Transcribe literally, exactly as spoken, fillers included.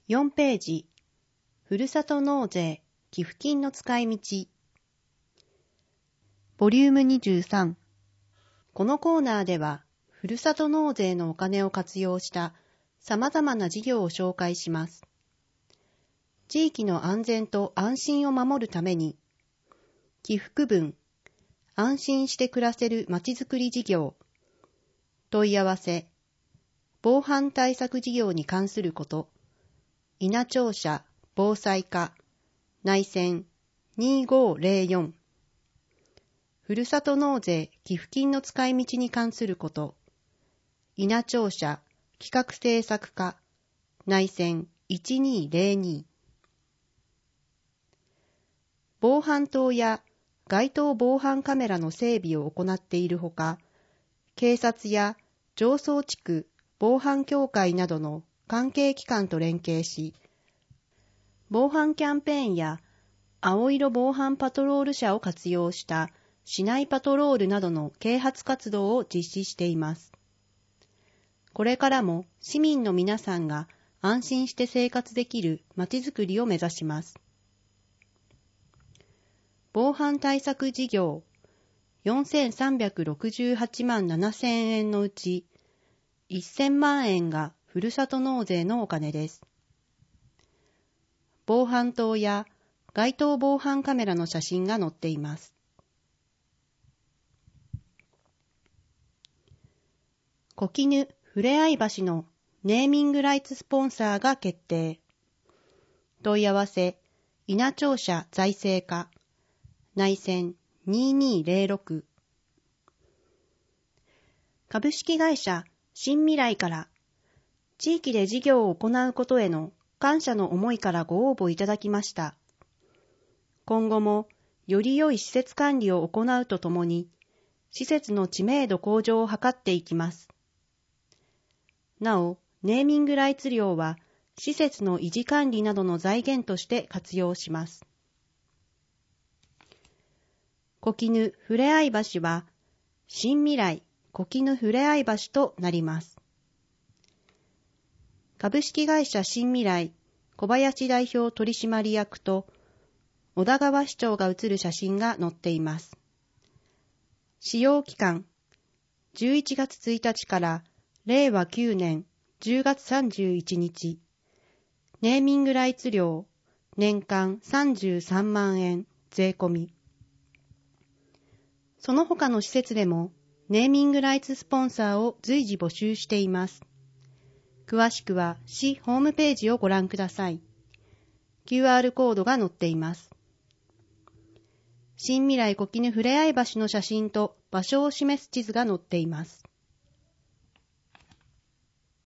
よんページ、ふるさと納税寄付金の使い道。ボリュームにじゅうさん。このコーナーでは、ふるさと納税のお金を活用した様々な事業を紹介します。地域の安全と安心を守るために、寄付区分、安心して暮らせるまちづくり事業、問い合わせ、防犯対策事業に関すること、稲庁舎防災課内線にごーぜろよん、ふるさと納税寄付金の使い道に関すること、稲庁舎企画政策課内線いちにーぜろに、防犯灯や街頭防犯カメラの整備を行っているほか、警察や上層地区防犯協会などの関係機関と連携し、防犯キャンペーンや青色防犯パトロール車を活用した市内パトロールなどの啓発活動を実施しています。これからも市民の皆さんが安心して生活できるまちづくりを目指します。防犯対策事業よんせんさんびゃくろくじゅうはちまんななせんえんのうちせんまんえんがふるさと納税のお金です。防犯灯や街頭防犯カメラの写真が載っています。小絹ふれあい橋のネーミングライツスポンサーが決定。問い合わせ、稲庁舎財政課内線にーにーぜろろく。株式会社新未来から地域で事業を行うことへの感謝の思いからご応募いただきました。今後もより良い施設管理を行うとともに、施設の知名度向上を図っていきます。なお、ネーミングライツ料は施設の維持管理などの財源として活用します。小絹ふれあい橋は、新未来小絹ふれあい橋となります。株式会社新未来小林代表取締役と小田川市長が写る写真が載っています。使用期間じゅういちがつついたちかられいわきゅうねんじゅうがつさんじゅういちにち、ネーミングライツ料年間さんじゅうさんまんえん税込み。その他の施設でもネーミングライツスポンサーを随時募集しています。詳しくは市ホームページをご覧ください。キューアール コードが載っています。新未来小絹ふれあい橋の写真と場所を示す地図が載っています。